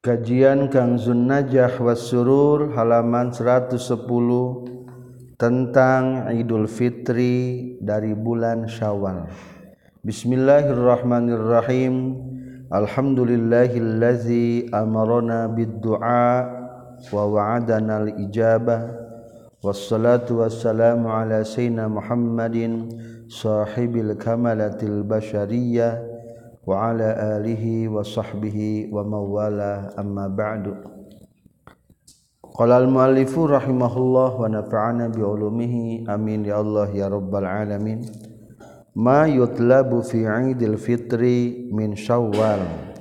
Kajian Kang Zunnajah Wassurur halaman 110 tentang Idul Fitri dari bulan Syawal. Bismillahirrahmanirrahim. Alhamdulillahillazi amarona bid-du'a wa wa'adana al-ijabah. Wassalatu wassalamu ala sayyidina Muhammadin sahibil kamalatil basyariyah wa ala alihi wa sahbihi wa mawala amma ba'du. Qala al-muallifu rahimahullah wa nafa'ana bi ulumihi amin ya Allah ya rabbal alamin. Ma yutlabu fi 'idil fitri min Syawal.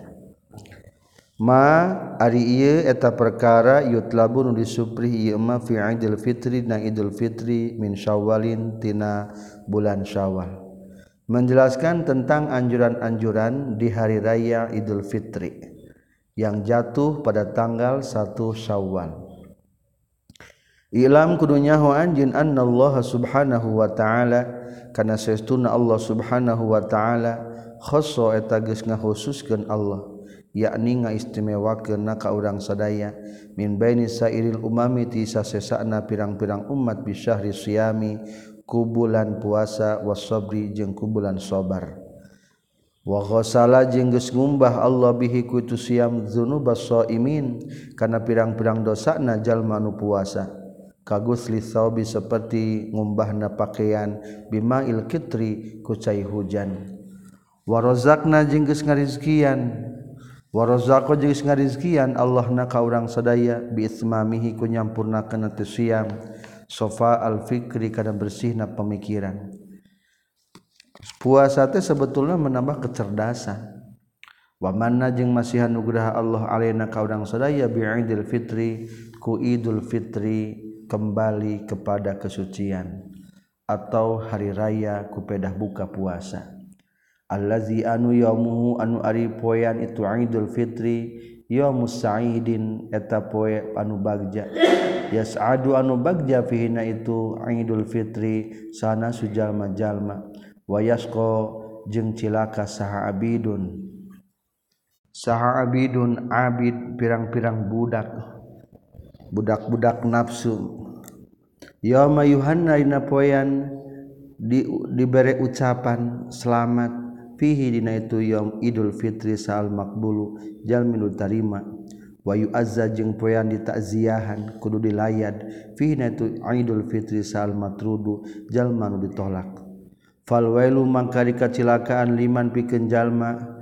Ma ari ieu eta perkara yutlabu nu disupri ieu ma fi 'idil fitri na Idul Fitri min Syawalin tina bulan Syawal. Menjelaskan tentang anjuran-anjuran di hari raya Idul Fitri yang jatuh pada tanggal 1 Syawal. Ilam kudunya hu anjeun annallaha subhanahu wa ta'ala kana saestuna Allah subhanahu wa ta'ala khassa eta geus ngakhususkeun Allah yakni ngaistimewakeun ka urang sadaya min baini sairil umami ti sasesana pirang-pirang umat bi syahri siyami ku bulan puasa wasabri jeung ku bulan sabar wa ghassala jeung geus ngumbah Allah bihi ku tu siam dzunubas shaimin kana pirang-pirang dosana jalma nu puasa kagusli thawbi saperti ngumbahna pakaian bimail kitri ku cai hujan wa razaqna jeung geus ngarizkian wa razaqa jeung geus ngarizkian Allahna ka urang sadaya bi ismamihi ku nyampurnakeun tu siam sofa al-fikri kana bersihna pemikiran. Puasa teh sebetulnya menambah kecerdasan. Wa manna jeung masihan nugraha Allah alaina ka urang sadaya bi Idul Fitri ku Idul Fitri kembali kepada kesucian atau hari raya ku pedah buka puasa. Allazi anu yaumuhu anu ari poean itu Idul Fitri yaumus sa'idin eta poe anu bagja. Yas'adu anu bagja fihina itu Idul Fitri sana sujalma-jalma wa yasqa jeung cilaka saha abidun abid pirang-pirang budak nafsu yauma yuhanna dina poean dibere ucapan selamat fihi dina itu yaum Idul Fitri sal maqbulu jalmi nu tarima wa yu'azza jeung poean ditakziahan kudu dilayad fihi tu Idul Fitri sal matrudu jalma nu ditolak fal wailu mangka dikacilakaan liman pikeun jalma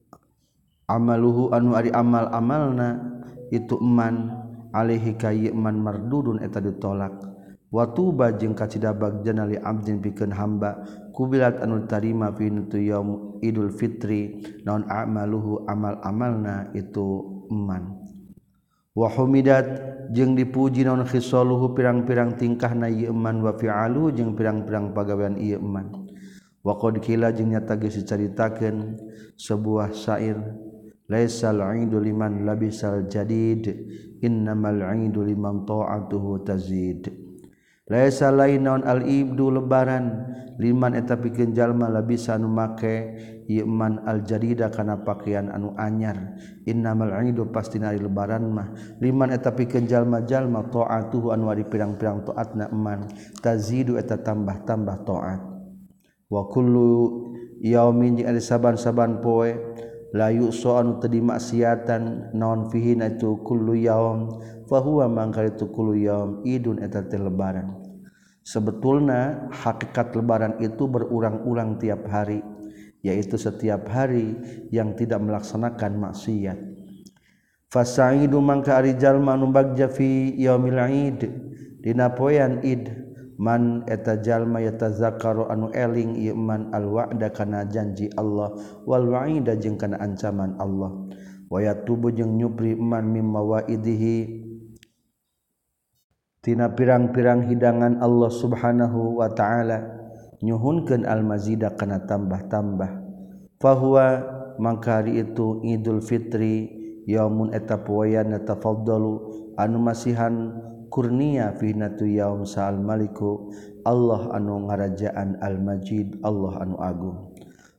amaluhu anu ari amal-amalna itu eman alaihi kayy eman mardudun eta ditolak wa tuba jeung kacidabag jana li abdin pikeun hamba kubilat anu tarima fi tu yaum Idul Fitri naon amaluhu amal-amalna itu eman wa humidat jeung dipuji naon khisaluhu pirang-pirang tingkahna ieu eman wa fi'alu jeung pirang-pirang pagawean ieu eman wa qad kila jeung nyata geus dicaritakeun sebuah syair laisal 'idu liman labisal jadid innamal 'idu liman ta'atuhu tazid laisa lain naon al-ibdu lebaran liman eta pikeun jalma labisa anu make ieu man al-jadida kana pakaian anu anyar innamal 'idu pastina ari lebaran mah liman eta pikeun jalma-jalma taatuhu anu ari pirang-pirang taatna eman tazidu eta tambah-tambah taat wa kullu yaumin jeung ari saban-saban poe la yu'sa anu teu dimaksiatan naon fihi na itu kullu yaum fa huwa mangka itu kullu yaum idun eta teh lebaran. Sebetulna hakikat lebaran itu berulang-ulang tiap hari, yaitu setiap hari yang tidak melaksanakan maksiat. Fasaidu mangka ari jalma anu bagja fi yaumil id dina poean id man eta jalma yatazakkaru anu eling ieu man al wa'da kana janji Allah wal wa'ida jeung kana ancaman Allah wa yatubu jeung nyupri man mimma wa'idihi tina pirang-pirang hidangan Allah subhanahu wa ta'ala nyuhunkeun al-mazida kana tambah-tambah fahuwa mangka hari itu Idul Fitri yaumun eta poean tafaddalu anu masihan kurnia fi natu yaum sa'al maliku Allah anu ngarajaan al-majid Allah anu agung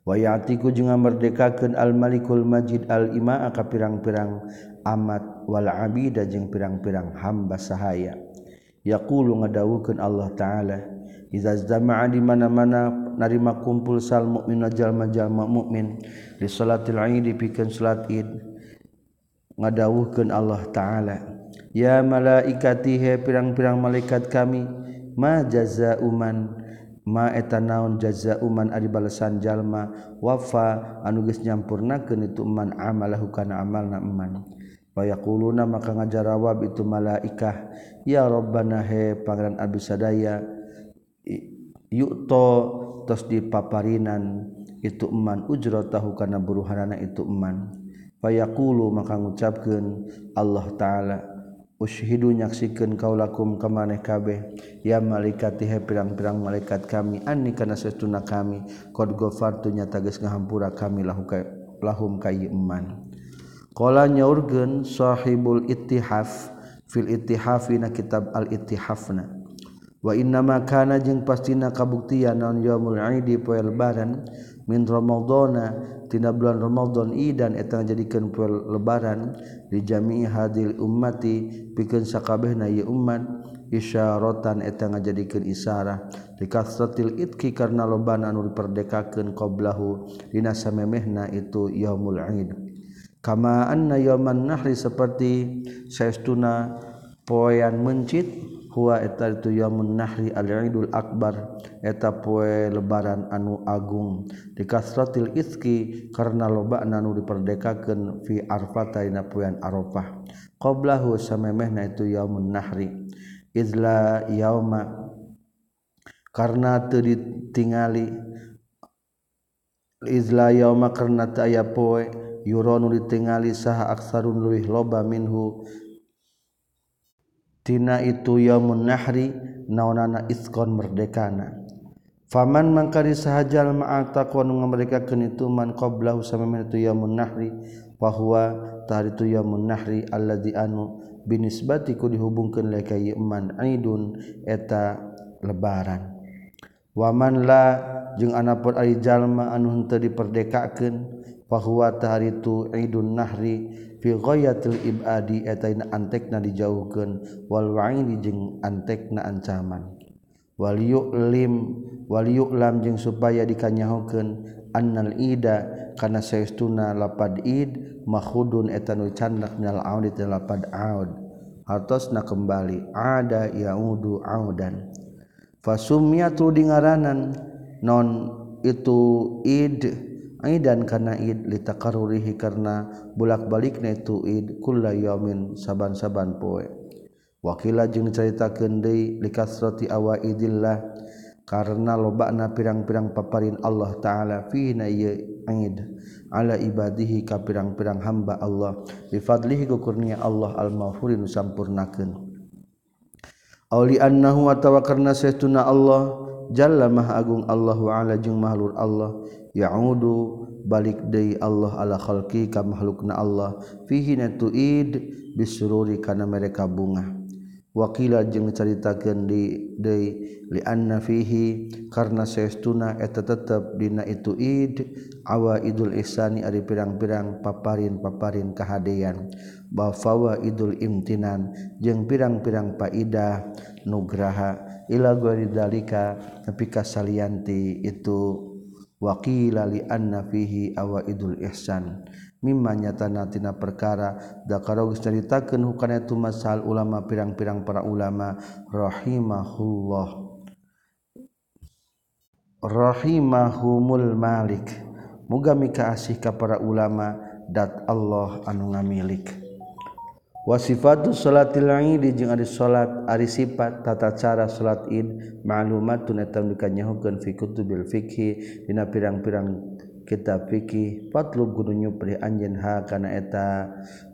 wayatiku jeung merdekakeun al-malikul majid al-imaa ka pirang-pirang amat wal abida jeung pirang-pirang hamba sahaya. Yaqulu ngadawukeun Allah taala iza zama'a di mana-mana narima kumpul sal mukmin jalma-jalma mukmin di salatil id pikeun salat id ngadawuhkeun Allah taala ya malaikati he pirang-pirang malaikat kami ma jazauman ma eta naon jazauman ari balesan jalma wafa anu geus nyampurnakeun itu man amalahu kana amalna eman wa yaquluna maka ngajarawab itu malaikah ya rabbana he pangeran abdi sadaya yu'to tos dipaparinan itu eman ujratahu kana buruhanana itu eman fa yaqulu maka ngucapkeun Allah taala ushidu nyaksikeun kaulakum ka maneh kabeh ya malaikati he pirang-pirang malaikat kami anni kana satuna kami qad ghafartu nyata geus ngahampura kami lahum ka ieu eman qala nyaurkeun sahibul ittihaf fil ittihafina kitab al ittihafna wa inna ma kana jeung pastina kabuktian naon yaumul aidi poe lebaran min ramadhana tina bulan Ramadan idan eta jadikeun poe lebaran di jami'i hadil ummati pikeun sakabehna ieu ummat isyaratan eta ngajadikeun isarah di kasratil itki karna lobana anu diperdekakeun qablahu dina samemehna itu yaumul aid kama anna yauman nahri seperti saestuna poean mencit huwa eta itu yaumun nahri al-idul akbar eta poe lebaran anu agung di kasratil itki karna lobana anu diperdekakeun fi arfata dina poean arafah qablahu samemehna itu yaumun nahri izla yauma karna teu ditingali izla yauma karna teu aya poe yuranu ditingali saha aksarun leuwih loba minhu tina itu yaumun nahri naonana iskon merdekana faman mangkari sahajal ma'ataqwa nu ngamerdekakeun itu man qablahu samemehna itu yaumun nahri wa huwa taritu yaumun nahri alladzi anu binisbati ku dihubungkeun le ka ieu man aidun eta lebaran waman la jeung anapun ari jalma anu henteu diperdekakeun fa huwa taritu aidun nahri fi ghayatil ibadi eta antekna dijauhkeun wal wa'idi jeung antekna ancaman wal yu'lam jeung supaya dikanyahokeun annal ida kana saestuna lapad id makhudun eta nu candak minal audi ti lapad aud hartosna kembali ada yaudu audan fasumiyatu dingaranan non itu id aidan kana id litakarurihi karna bolak-balikna itu id kulla yaumin saban-saban poe wakila jeung dicaritakeun deui likasrati awaidillah karna lobana pirang-pirang paparin Allah taala fi na id ala ibadihi ka pirang-pirang hamba Allah bi fadlihi ku kurnia Allah al-maghfurin sampurnakeun auli annahu atawa karna saestuna Allah jalla maha agung Allahu ala jeung mahlur Allah ya'udu balik deui Allah ala khalqi ka makhlukna Allah fihi natu id bisururi kana mereka bunga wakila jeung caritakeun deui li anna fihi karna saestuna eta tetep dina itu id awaidul ihsani ari pirang-pirang paparin-paparin kahadean bafawa idul imtinan jeung pirang-pirang paidah nugraha ila ghairi dalika tapi kasalianti itu waqila li anna fihi awaidul ihsan mimma nyatana tina perkara dakara geus caritakeun hukana itu masal ulama pirang-pirang para ulama rahimahumul malik muga mika asih ka para ulama dat Allah anu ngamilik wa sifatu salatil id jeung ari salat ari sifat tata cara salat id ma'lumatun eta dikanyahokeun fi kutubil fiqhi dina pirang-pirang kitab fikih fatlub kudu nyupri anjeun ha kana eta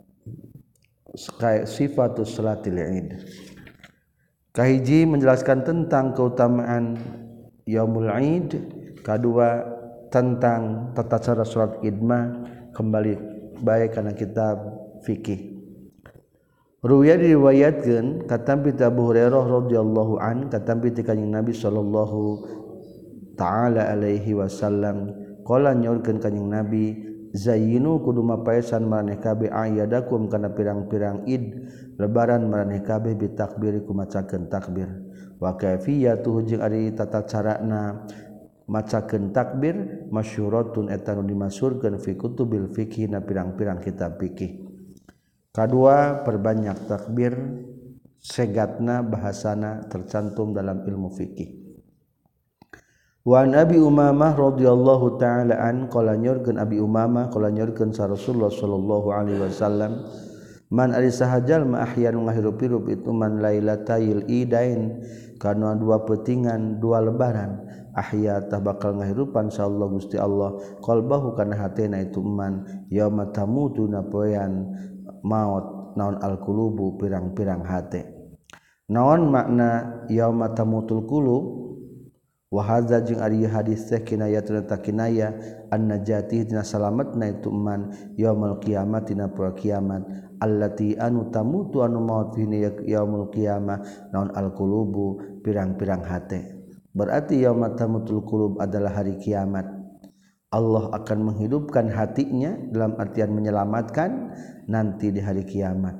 sifatu salatil id kahiji menjelaskan tentang keutamaan yaumul id kadua tentang tata cara salat id mah kembali bae kana kitab fikih ruwiya diriwayatkeun katampi Abu Hurairah radhiyallahu an katampi ti kanjing Nabi sallallahu taala alaihi wasallam qala nyaurkeun kanjing Nabi zayyinu kudu mapaesan maraneh kabeh ayadakum kana pirang-pirang id lebaran maraneh kabeh bitakbir ku macakeun takbir wa kaifiyatuhu jeung ari tata carana macakeun takbir masyhuratun eta nu dimasyhurkeun fi kutubil fiqh na pirang-pirang kitab fikih. Kadua perbanyak takbir segatna bahasana tercantum dalam ilmu fikih. Wa Nabi Umamah radhiyallahu taala an qala nyurkeun Abi Umamah qala nyurkeun sa Rasulullah sallallahu alaihi wasallam man ari sahajal ma ahyan ngahirup-hirup itu man lailatayil idain kana dua peutingan dua lebaran ahya tah bakal ngahirupan insyaallah Gusti Allah qalbahu kana hatena itu man yauma tamutuna poean maut naon al-qulubu pirang-pirang hate naon makna yauma tamutul qulub wa hadza jeung ari hadis teh kinayatun ta kinaya an-najati dina salametna itu man yaumul qiyamah dina poe kiamat allati anu tamutu anu maut dina yaumul qiyamah naon al-qulubu pirang-pirang hate berarti yauma tamutul qulub adalah hari kiamat. Allah akan menghidupkan hatinya dalam artian menyelamatkan nanti di hari kiamat.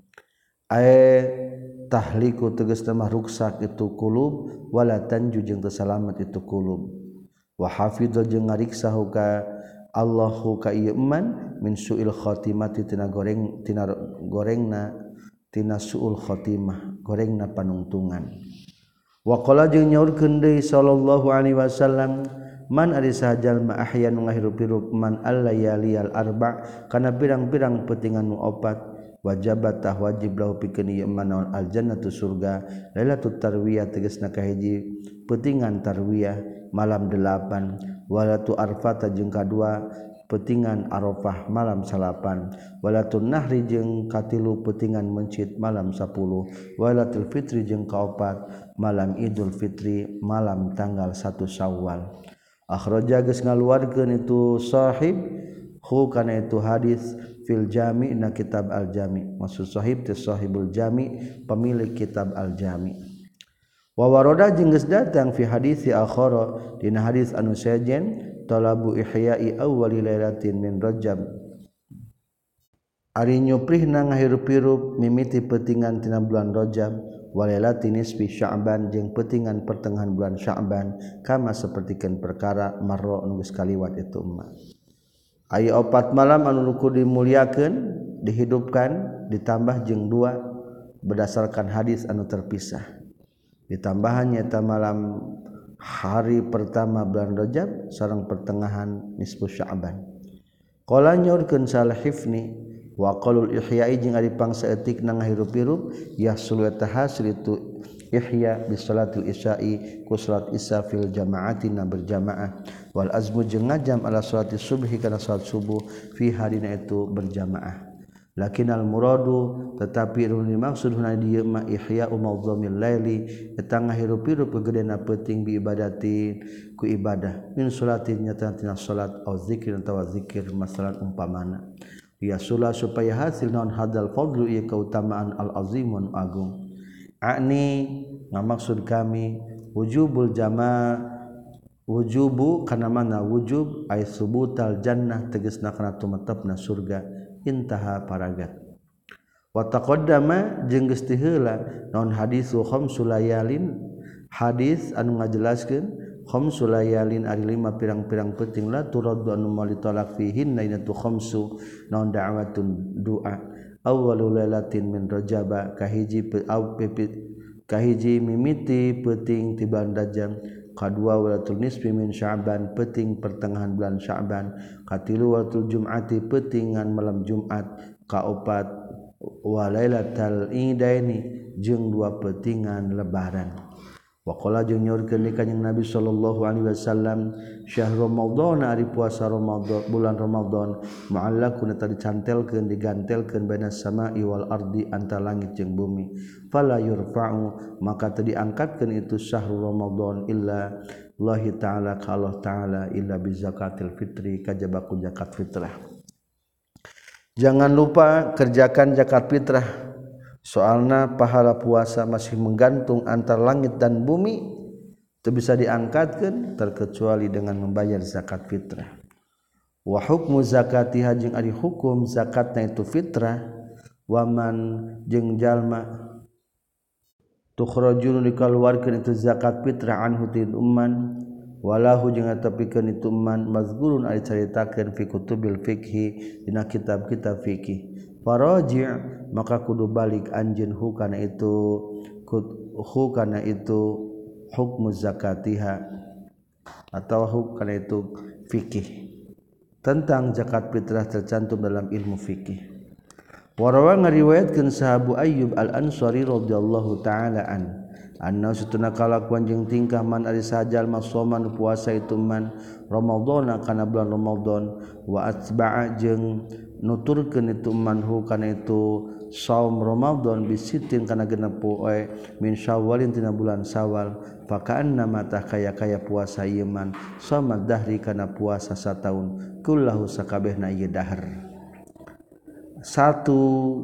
Tahliku tegasna mah ruksak itu qulub wala tanju jeung teu salamet itu qulub. Wa hafidza jeung ngariksa ka Allahu ka ieu man min suil khatimati tina gorengna tina suul khatimah gorengna panungtungan. Wa qala jeung nyaurkeun deui sallallahu alaihi wasallam man ari sahajal ma ahyan ngahirup-hirup man al-layaliyal arba' kana pirang-pirang peutingan nu opat wajabat tah wajib lahu pikeun ieu man naon al-jannatu surga lailatul tarwiyah tegasna kahiji peutingan tarwiyah malam 8 walatu arfata jeung kadua peutingan arafah malam 8 walatun nahri jeung katilu peutingan mencit malam 10 walatul fitri jeung kaopat malam idul fitri malam tanggal 1 Syawal. Akhraja geus ngaluarkeun itu sahib hu kana itu hadis fil jami' na kitab al jami' maksud sahib teh sahibul jami' pemilik kitab al jami' wa warada jeung geus datang fi hadisi akhara dina hadis anu sajen talabu ihya'i awwali lailatin min rajab ari nyuprihna ngahirup-hirup mimiti peutingan tina bulan Rajab walailatin nisfi Sya'ban jeung peutingan pertengahan bulan Sya'ban kama sapertikeun perkara marra anu geus kaliwat itu mah aya 4 malam anu kudu dimuliakeun dihidupkan ditambah jeung 2 berdasarkan hadis anu terpisah ditambahan nyata malam hari pertama bulan Rajab sareng pertengahan nisfu Sya'ban qala nyaurkeun Salihifni wa qalul ihya'i jeung ari pangsaeutikna ngahirup-hirup yahsul wa tahasil itu ihya bi salatil isya'i ku salat isya fil jama'ati na berjamaah wal azmu jeung ngajam ala salati subhi kana salat subuh fi hadina itu berjamaah lakinnal muradu tetapi anu dimaksud huna dieu ma ihya mawdhamil laili eta ngahirup-hirup gegedena peuting bi ibadati ku ibadah min salatin nyata tina salat au zikir atawa zikir masalan umpamana ya sula supaya hasil naon hadal fadlu ieu keutamaan al azimun agung ani ngamaksud kami wujubul jama wujubu kana mana wujub ay subutal jannah tegasna kana tumetepna surga intaha paragat wa taqaddama jeung geus teu heula naon hadisu khamsul layalin hadis anu ngajelaskeun khamsul layalin ari 5 pirang-pirang peuting la turaddu anu moal ditolak fihin na tu khamsu naon da'watun du'a awwalul lailatin min rajaba kahiji mimiti peuting ti bulan Rajab kadua walatul nisfi min Sya'ban peuting pertengahan bulan Sya'ban katilu walatul jum'ati peutingan malam Jumat kaopat wa lailatul idaini jeung 2 peutingan lebaran. Waqala jeung nyaurkeun ka Nabi sallallahu alaihi wasallam syahrul ramadan ari puasa Ramadan bulan Ramadan mu'allaqun tadi cantelkeun digantelkeun baina sama'i wal ardi antara langit jeung bumi fala yurfa'u maka teu diangkatkeun itu syahrul Ramadan illa Allah taala ka Allah taala illa bi zakatil fitri kajaba ku zakat fitrah. Jangan lupa kerjakan zakat fitrah. Soalna pahala puasa masih menggantung antara langit dan bumi, itu bisa diangkatkan terkecuali dengan membayar zakat fitrah. wa hukmu zakatiha jeung ari hukum zakatna itu fitrah waman jeung jalma tukhrajun dikaluarkeun itu zakat fitrah anhu ti umman walahu jeung atapikeun itu umman mazgurun ari caritakeun fi kutubil fiqhi dina kitab-kitab fikih faraji' maka kudu balik anjeun hukana itu hukmu zakatiha atau hukana itu fikih tentang zakat fitrah tercantum dalam ilmu fikih. Warawa ngariwayatkeun sahabu Ayyub Al-Ansari radhiyallahu taala anna satuna kalakuan jeung tingkah man ari sajal masoman puasa itu man Ramadan kana bulan Ramadan wa atba'a jeung nuturkeun itu man kana itu saum Ramadan bisitin kana genep poe min Syawalin tina bulan Syawal fakaanna mata kaya puasa ieu man samad dahri kana puasa sataun kullahu sakabehna ieu dahar. Satu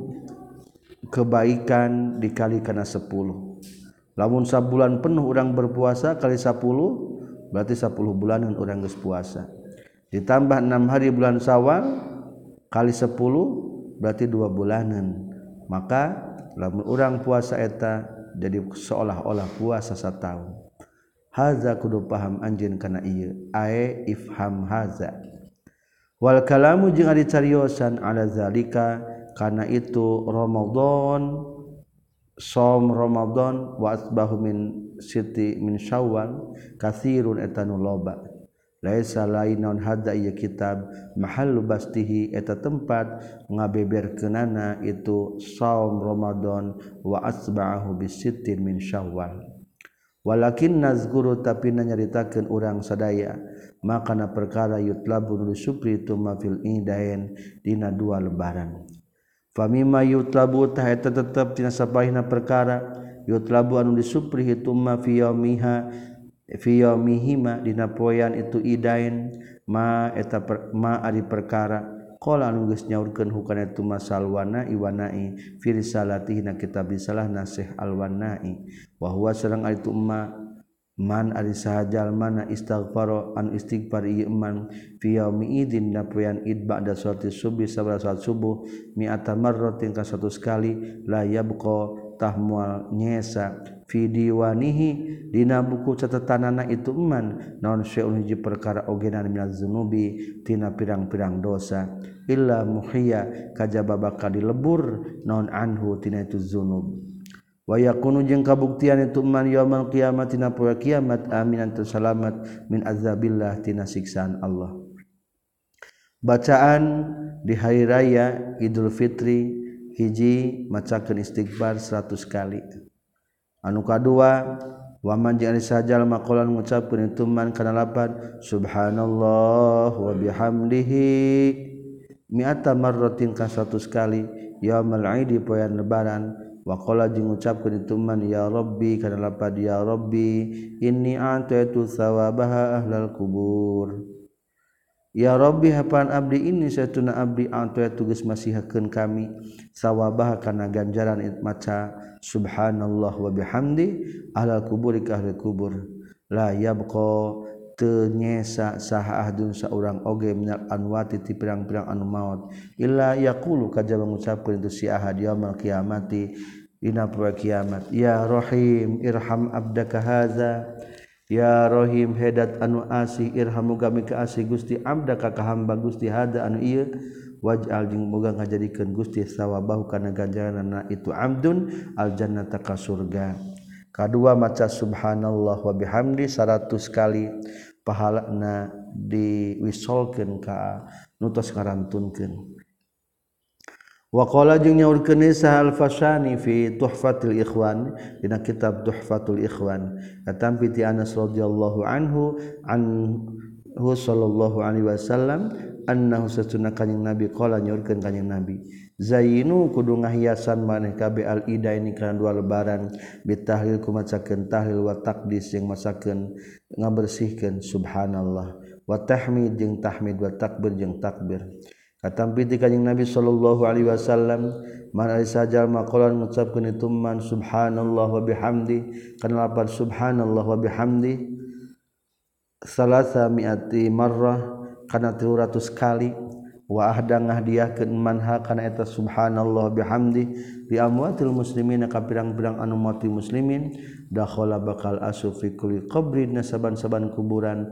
kebaikan dikali kana 10. Lamun sabulan penuh urang berpuasa kali 10 berarti 10 bulanan urang geus puasa. Ditambah 6 hari bulan Syawal kali 10 berarti 2 bulanan. Maka lamun urang puasa eta jadi seolah-olah puasa sataun. Haza kudu paham anjeun kana ieu. Ae ifham haza. Wal kalamu jeung ari cariosan ala zalika kana itu Ramadan som Ramadan wa asbahu min siti min Syawal katsirun etanu loba laisa lainon hadza ieu kitab mahallu bastihi eta tempat ngabeberkeunana itu saum Ramadan wa asba'ahu bisittin min Syawal walakin nazguru tapi nyaritakeun urang sadaya makana perkara yutlabu nu supri itu mafil idain dina 2 lebaran famima yutlabu tah eta tetep tina sabahina perkara yutlabu anu disupri itu ma fi yaumihima dina poean itu idain ma eta ma ari perkara qala anu geus nyaurkeun hukana itu masalwana iwanai fi risalatihi na kitab risalah nasih alwanai wa huwa sareng ari itu man ari sahajal mana istighfar an istighfar ieu man fi yaumi idin na poean id ba'da salati subuh sabara salat subuh mi'ata marratin ka 100 kali la yabqa tahmual nyesa fi diwanihi dina buku catatanana itu man naon syai'un hiji perkara ogenan minaz zunubi tina pirang-pirang dosa illa muhiya kajaba bakal dilebur naon anhu tina itu zunub wa yakunu jeung kabuktian itu man yaumul qiyamah tina poe kiamat aminan terselamat min azabillah tina siksaan Allah. Bacaan di hari raya Idul Fitri hiji macakeun istighfar 100 kali. Anu kadua waman jeung ari sajal maqalan ngucapkeun itu man kana lapan subhanallah wa bihamdihi mi'ata marratin ka 100 kali yaumul aidi poean lebaran waqala jeung ngucapkeun itu man ya rabbi kana lapad ya rabbi inni a'taitu thawabaha ahlal kubur ya rabbi hapan abdi ini satuna abdi a'taitu geus masihakeun kami thawabaha kana ganjaran maca subhanallah wa bihamdi ahlal kubur ka ahli kubur la yabqa teu nyesa saha ahdun saurang oge minal anwati ti pirang-pirang anu maot illa yaqulu kajaba ngucapkeun itu si ahad yaumul qiyamati dina poe kiamat ya rahim irham abdaka hadza ya rahim hedat anu asih irhamu kami ka asih Gusti abdaka ka hamba Gusti hadza anu ieu waj'al jeung muga ngajadikeun Gusti sawabahu kana ganjaranna itu abdun aljannata ka surga. Kadua maca subhanallah wa bihamdi 100 kali pahalana diwisolkeun ka nu tos ngarantunkeun. Wa qala jeung nyaurkeun Sahal Fasani fi Tuhfatul Ikhwan dina kitab Tuhfatul Ikhwan katampi ti Anas radhiyallahu anhu anhu sallallahu alaihi wasallam annahu satuna kanjing Nabi qala nyaurkeun kanjing Nabi Zainu kudu ngahiasan maneh kabeh al-idaini kana 2 lebaran bitahlil kumacakeun tahlil wa taqdis jeung masakeun ngabersihkeun subhanallah wa tahmid jeung tahmid wa takbir jeung takbir katampi ti kanjing Nabi sallallahu alaihi wasallam man ari sajal maqalan ngucapkeun itu man subhanallah wa bihamdi kana lapan subhanallah wa bihamdi salasa mi'ati marrah kana 300 kali wa ahdangah dia ke manha kana eta subhanallah bihamdi bi amwatil muslimin ka pirang-pirang anu mati muslimin dakhala bakal asup fi kulli qabrin nasaban-saban kuburan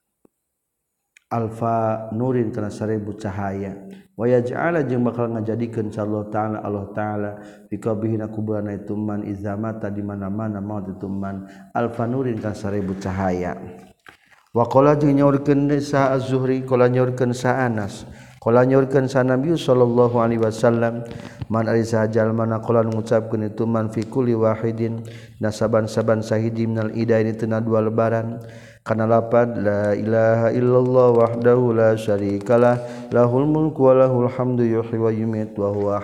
alfa nurin kana 1000 cahaya wa yaj'ala jeung bakal ngajadikeun insyaallah taala Allah taala fi qabrihina kuburan itu man izamata di mana-mana maut itu man alfa nurin kana 1000 cahaya wa qala jeung nyaurkeun sa az-zuhri qala nyaurkeun sa Anas qala nyaurkeun sa Nabi sallallahu alaihi wasallam man ari sahajal mana qala ngucapkeun itu man fi kulli wahidin nasaban-saban sahidi minal idaini tena dua lebaran kana lapad la ilaha illallah wahdahu la syarikalah lahul mulku wa lahul hamdu yuhyi wa yumiit wa huwa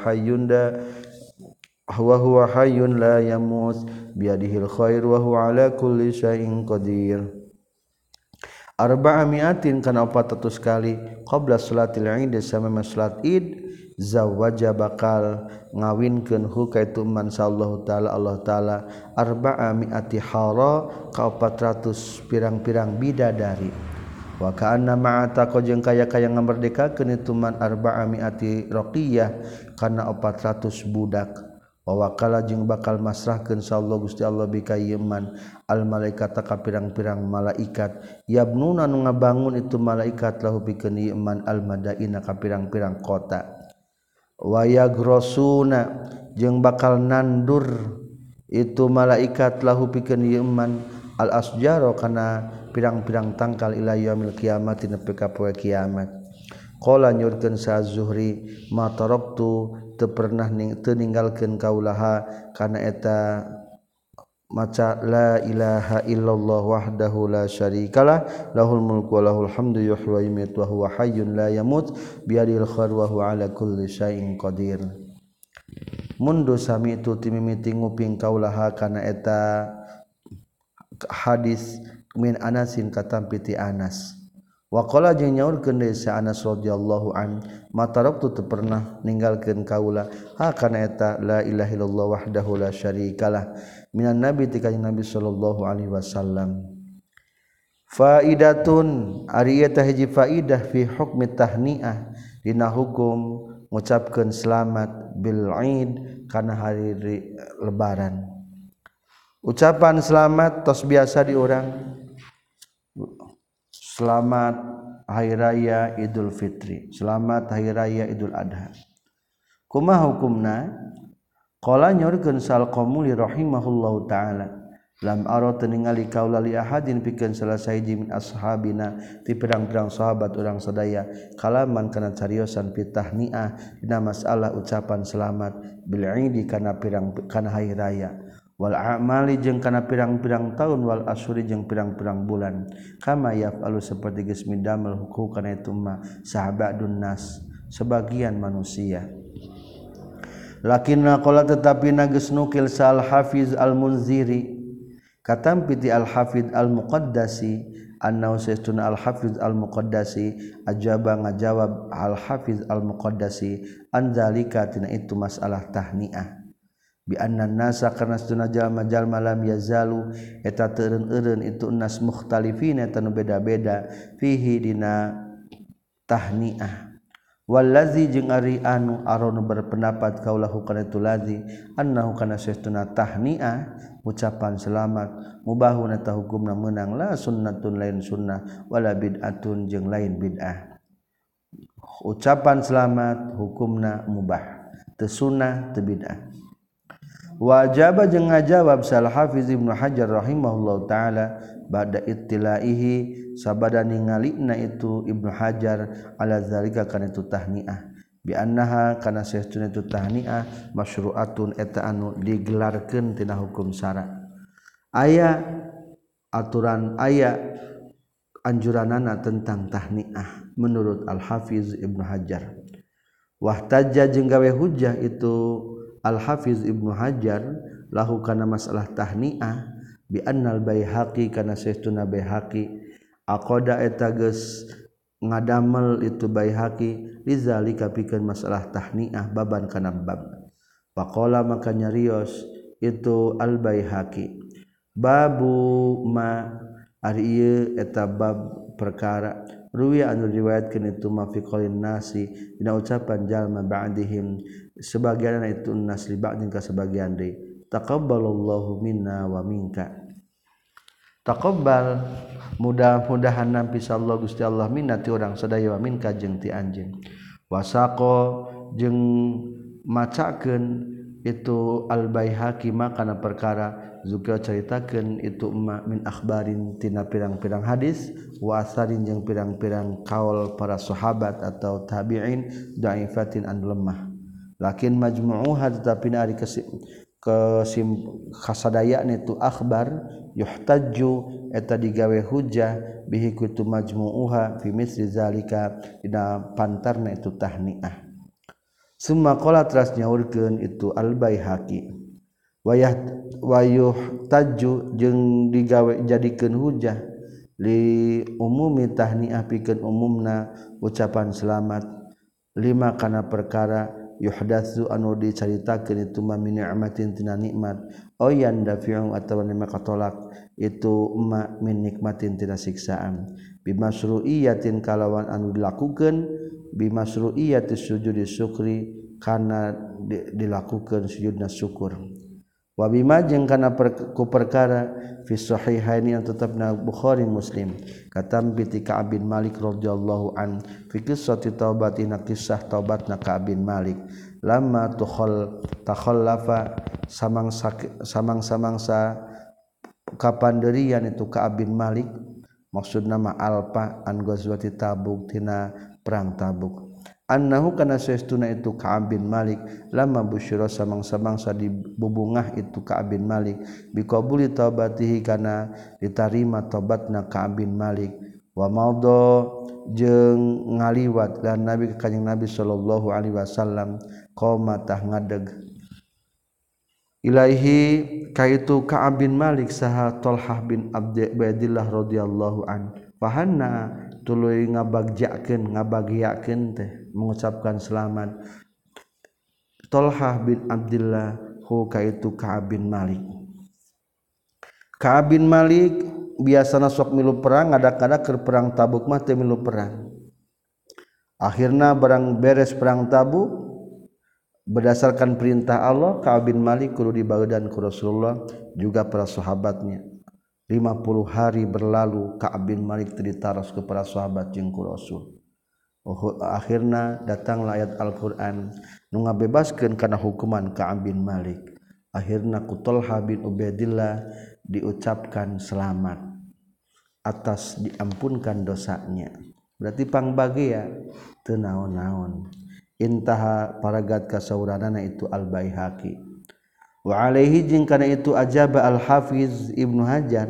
hayyun la yamut biyadihil khair wa huwa ala kulli syai'in qadir arba'amiatin kana 400 kali qabla salatil id samema salat id zawaja bakal ngawinkeun hu ka itu man sallallahu taala Allah taala arba'amiati hara ka 400 pirang-pirang bidadari wa ka'anna ma'ata ko jeung kaya-kaya ngamerdekakeun itu man arba'amiati raqiyah kana 400 budak wa wakala jeung bakal masrahkeun sallallahu Gusti Allah bika yeman al malaikata ka pirang-pirang malaikat yabnuna nu ngabangun itu malaikat lahu pikeun yeman al madaina ka pirang-pirang kota wa yagrosuna jeung bakal nandur itu malaikat lahu pikeun yeman al asjaro kana pirang-pirang tangkal ila yaumil kiamati nepi ka poe kiamat qala nyurkeun sa Zuhri ma taraktu teu pernah teu ninggalkeun kaulaha kana eta maca la ilaha illallah wahdahu la syarikalah lahul mulku wa lahul hamdu yuhyi wa yumiit wa huwa hayyun la yamut biyadil khair wa huwa ala kulli syai'in qadir mundu sami itu timimiti nguping kaulaha kana eta hadis min Anasin katampi ti Anas wa qala jeung nyaurkeun deui sa Anas radhiyallahu an mataraktu teu pernah ninggalkeun kaula kana eta la ilaha illallah wahdahu la syarikalah minan nabi ti kanjing Nabi sallallahu alaihi wasallam faidatun ari eta hiji faidah fi hukmi tahniah dina hukum ngucapkeun selamat bil Aid kana hari lebaran ucapan selamat tos biasa di urang selamat hari raya Idul Fitri selamat hari raya Idul Adha kumaha hukumna qala nyorkeun sal qamuli rahimahullahu taala lam ara ningali kaula li ahadin pikeun salah sahiji min ashabina ti pirang-pirang sahabat urang sadaya kalaman kana cariosan fi tahniah dina masalah ucapan selamat bil Aid kana hari raya wal a'mali jeung kana pirang-pirang taun wal asyuri jeung pirang-pirang bulan kama yafalu saperti geus midamel hukum kana itu mah sahabadun nas sebagian manusia lakinna qala tetapi geus nukil sal hafiz al munziri katampi ti al hafiz al muqaddasi annahu sayyiduna al hafiz al muqaddasi ajaba ngajawab al hafiz al muqaddasi an zalika tina itu masalah tahniah bi anna nasa kana satuna jalma-jalma lam yazalu eta teureun-eureun itu nas mukhtalifin eta nu beda-beda fihi dina tahniah wallazi jeung ari anu aronu berpendapat kaulahu kana itu lazi annahu kana satuna tahniah ucapan selamat mubahun eta hukumna meunang la sunnatun lain sunnah wala bid'atun jeung lain bid'ah ucapan selamat hukumna mubah teu sunnah teu bid'ah wajaba jeung ngajawab sal Hafiz Ibnu Hajar rahimahullahu taala ba'da ittilaihi sabada ningalina itu Ibnu Hajar ala zalika kana itu tahniah bi annaha kana saestuna itu tahniah masyru'atun eta anu digelarkeun tina hukum syara aya aturan aya anjuranana tentang tahniah menurut Al Hafiz Ibnu Hajar wahtajja jeung gawe hujjah itu Al-Hafiz Ibnu Hajar lahu kana masalah tahniah bi annal Baihaqi kana saestuna Baihaqi aqada eta geus ngadamel itu Baihaqi lizalika pikeun masalah tahniah baban kana bab faqala maka nyarios itu Al Baihaqi babu ma ari ieu eta bab perkara ruwi anu riwayatkeun itu ma fi qaulin nasi dina ucapan jalma ba'dihim sebagian itu nas li ba'din ka sebagian deui taqabbalallahu minna wa minka taqabbal mudah-mudahan nampi Allah Gusti Allah minna ti urang sadaya wa minka jeung ti anjeun wasaqo jeung macakeun itu al-Baihaqi makana perkara juga ceritakeun itu min akhbarin tina pirang-pirang hadis wa asarin jeung pirang-pirang kaul para sahabat atau tabi'in dhaifatin an lemah lakin majmu'uha tetapi ari kasadayana itu akhbar yuhtajju eta digawe hujjah bihi kutu majmu'uha fi misli zalika dina pantarna itu tahniah. Summa qala teras nyaurkeun itu al-Baihaqi wayuh tajju jeung digawe jadikeun hujjah li umumi tahniah pikeun umumna ucapan selamat lima kana perkara yuhdatsu anu dicaritakeun itu min ni'matin tina nikmat oyan dafi'u atawa nikmat katolak itu min nikmatin tina siksaan bimasru'iyatin kalawan anu dilakukeun bimasru'iyati sujudi syukri kana dilakukeun sujudna syukur wa bima jeung kana ku perkara fi sahihaini yang tetapna Bukhari Muslim katam bi Ka'ab bin Malik radhiyallahu an fi qissati taubatina kisah taubatna Ka'ab bin Malik lamma takhallafa samang-samangsa kapanderian itu Ka'ab bin Malik maksudna ma alpa an ghazwati Tabuk tina perang Tabuk annahu kana saestuna itu Ka'ab bin Malik lama busyira samang-samangsa dibubungah itu Ka'ab bin Malik biqabuli taubatihi kana ditarima tobatna Ka'ab bin Malik wa maudha jeung ngaliwat dan Nabi kanjing Nabi sallallahu alaihi wasallam qoma tah ngadeg ilaihi kaitu Ka'ab bin Malik saha Talhah bin Ubaidillah radhiyallahu an fahanna tuluy ngabagiakeun teh mengucapkan selamat Talhah bin Abdillah hu kaitu Ka'ab bin Malik. Ka'ab bin Malik biasana sok milu perang ada-kada keur perang Tabuk mah teu milu perang. Akhirna barang beres perang Tabuk berdasarkan perintah Allah Ka'ab bin Malik kudu dibaeudan ku Rasulullah juga para sahabatnya. 50 hari berlalu Ka'ab bin Malik ditaros ke para sahabat jeung ku Rasul. Akhirna datanglah ayat Al-Qur'an nu ngabebaskeun kana hukuman Ka'ab bin Malik. Akhirna ku Talha bin Ubaidillah diucapkan selamat atas diampunkan dosanya. Berarti pangbagea teu naon-naon. Intaha paragat kasauranana itu Al-Baihaqi. Wa alaihi jeung kana itu ajaba Al-Hafiz Ibnu Hajar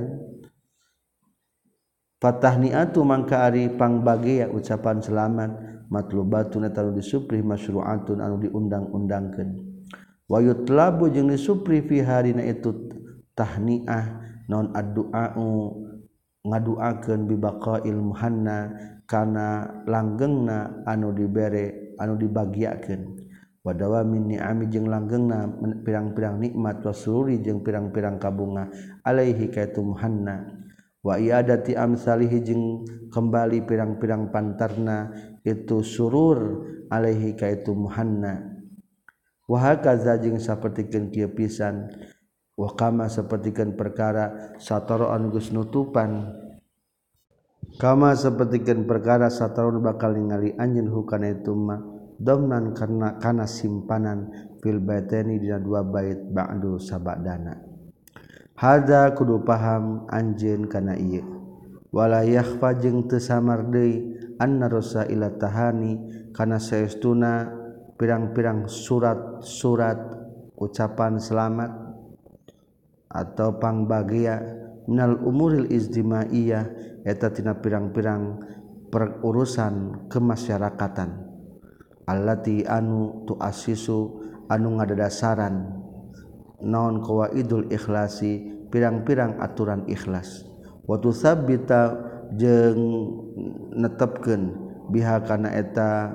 fatahniatu mangka ari pangbagea ucapan selamat matlubatun eta disupri masyru'atun anu diundang-undangkeun wa yutlabu jeung disupri fi harina itu tahniah naon addu'a'u ngaduakeun bi baqail muhanna kana langgengna anu dibere anu dibagiakeun wadawa min ni'ami jeung langgengna pirang-pirang nikmat wasururi jeung pirang-pirang kabunga alaihi kaitu muhanna wa iadati amsalihi jeung kembali pirang-pirang pantarna itu surur alaihi kaitu muhanna wa hakaza jeung sapertikeun kieu pisan wa kama sapertikeun perkara satara anu geus nutupan kama sapertikeun perkara satara bakal ningali anjeun hukana itu mah domnan kana simpanan fil baitani dina dua bait ba'du sabadana hada kudu paham anjeun kana ieu wala yakhfa jeung teu samar deui anna rasaila tahani kana saestuna pirang-pirang surat-surat ucapan selamat atau pangbagea minal umuril ijtimaiyah eta tina pirang-pirang perurusan kemasyarakatan allati anu tuassisu anu ngadadasaran naon qawaidul ikhlasi pirang-pirang aturan ikhlas wa tutsabbita jeung netepkeun biha kana eta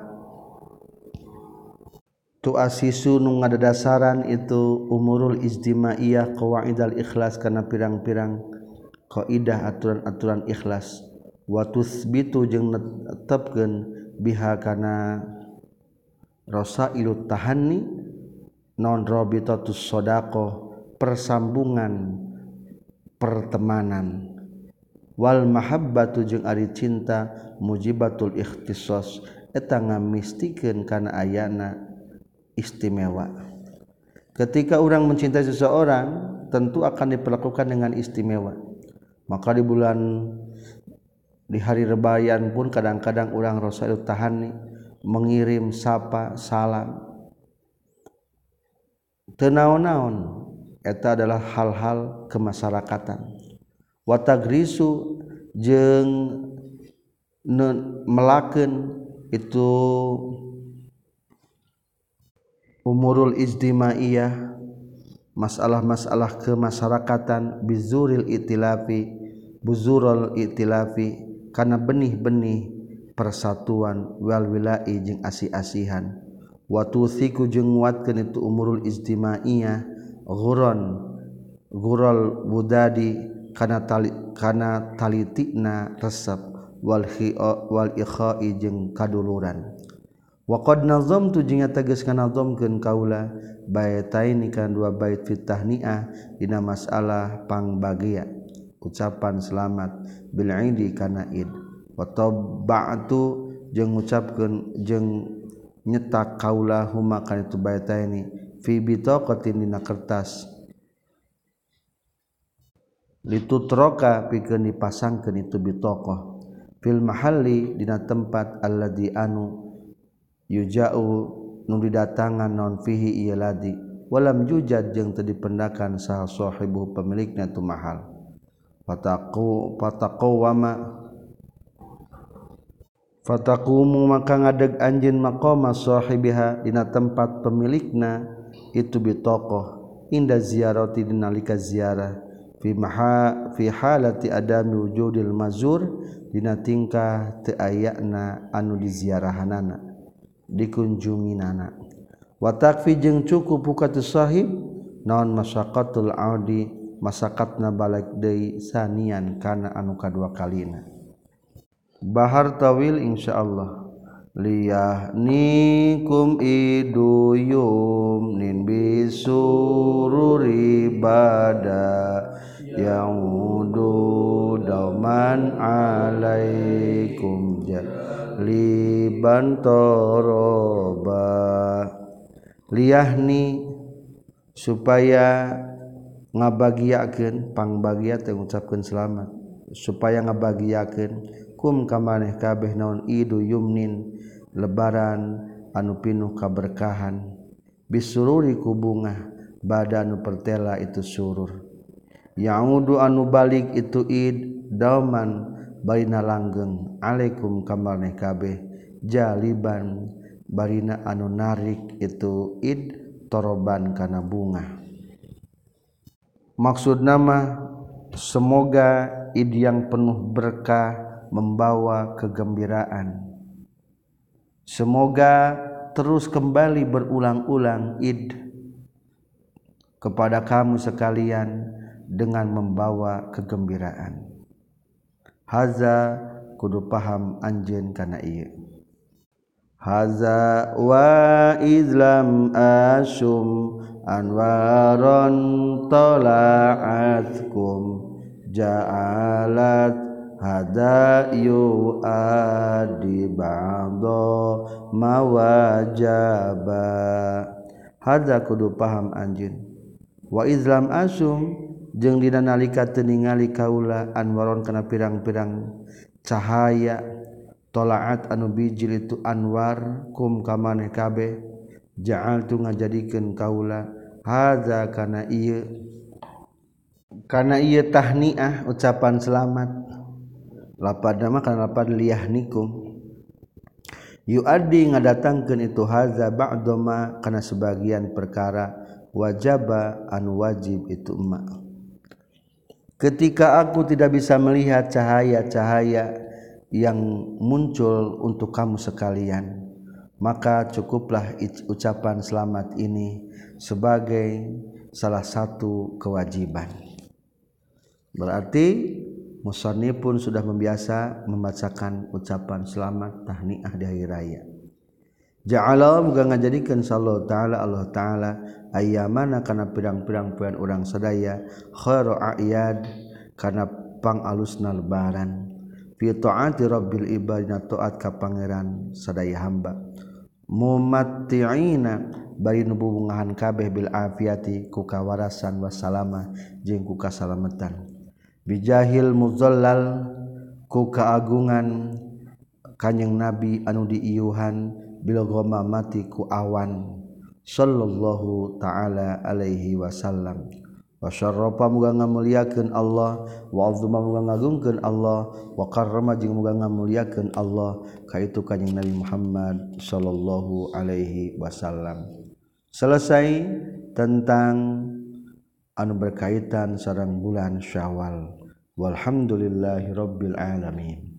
tuassisu nu ngadadasaran itu umurul ijtimaiyah qawaidul ikhlas kana pirang-pirang kaidah aturan-aturan ikhlas wa tusbitu jeung netepkeun biha kana rasailut tahanni non rabitatus shadaqah persambungan pertemanan wal mahabbatu jeung ari cinta mujibatul ikhtisas eta ngamistikeun kana ayana istimewa. Ketika orang mencintai seseorang tentu akan diperlakukan dengan istimewa. Maka di hari rebayan pun kadang-kadang orang Rasulullah tahani mengirim sapa salam teu naon-naon eta adalah hal-hal kemasyarakatan. Wa tagrisu jeung melakeun itu umurul ijtimaiyah masalah-masalah kemasyarakatan bizurul itilafi kana benih-benih persatuan wal wilai jeung asih-asihan wa tusiku jeung nguatkeun itu umurul ijtimaiyah ghurul budadi kana talitina resep wal ikhai jeung kaduluran. Wa qad nazamtu jeung tegas kana nazamkeun kaula baitaini kana dua bait fit tahniah dina masalah pangbagia ucapan selamat bil aidi kana id wa tabba'tu jeung ngucapkeun jeung nyetak kaula huma kana itu baitaini fi bitaqatin dina kertas litutroka pikeun dipasangkeun itu bitaqah fil mahalli dina tempat alladzi anu yuja'u nu didatangan non fihi ieu ladi walam yujad jeung teu dipendakan saha sahibu pemilikna tu mahal fataqumu maka ngadeg anjeun maqama sahibiha dina tempat pemilikna itu bitaqah inda ziyarati dinalika ziarah fi halati adami wujudil mazur dina tingkah teu ayana anu diziarahanana dikunjunginana wa takfi jeung cukup ukatu sahib naon masyaqqatul audi masakatna balik deui sanian kana anu kadua kalina. Bahar tawil insyaallah liyahnikum iduyum nin bisururi bada yaudu dauman alaikum liban toroba liyahni supaya ngabagiakeun pangbagia teh ngucapkeun selamat supaya ngabagiakeun kum kamaneh kabeh naon idu yumnin lebaran anu pinuh kaberkahan bisururi ku bunga badanu pertela itu surur yaudu anu balik itu id dauman barina langgeng alaikum kamarneh kabeh jaliban barina anu narik itu id toroban kana bunga. Maksud nama semoga id yang penuh berkah membawa kegembiraan. Semoga terus kembali berulang-ulang id kepada kamu sekalian dengan membawa kegembiraan. Haza kudu paham anjeun kana ieu. Haza wa izlam asum anwaron tala'atkum ja'alat hada yu adi ba'do mawajaba. Haza kudu paham anjeun wa izlam asum jeung dina nalika teu ningali kaula anwaron kana pirang-pirang cahaya tolaat anu bijil itu anwar kum kamaneh kabeh ja'altu ngajadikeun kaula hadza kana ieu tahniah ucapan selamat lapadna mah kana lapad liyahnikum yuaddi ngadatangkeun itu hadza ba'dama kana sebagian perkara wajaba anu wajib itu emak. Ketika aku tidak bisa melihat cahaya-cahaya yang muncul untuk kamu sekalian, maka cukuplah ucapan selamat ini sebagai salah satu kewajiban. Berarti Musannif pun sudah membiasa membacakan ucapan selamat tahniah di hari raya. Ja'ala muga ngajadikeun sallallahu taala Allah taala ayyamana kana pirang-pirang poean urang sadaya khairu a'yad kana pangalusna lebaran fi taati rabbil ibadina taat ka pangeran sadaya hamba mumatti'ina bari nu bubungahan kabeh bil afiyati ku kawarasan wassalama jeung ku kasalamatan bijahil muzallal ku kaagungan Kanjeng Nabi anu diiyuhan bil ghamamati ku awan sallallahu taala alaihi wasallam wa syarrafa muga ngamuliakeun Allah wa azma muga ngagungkeun Allah wa karrama jeung muga ngamuliakeun Allah ka itu Kanjeng Nabi Muhammad sallallahu alaihi wasallam. Selesai tentang anu berkaitan sareng bulan Syawal. Walhamdulillahirabbil alamin.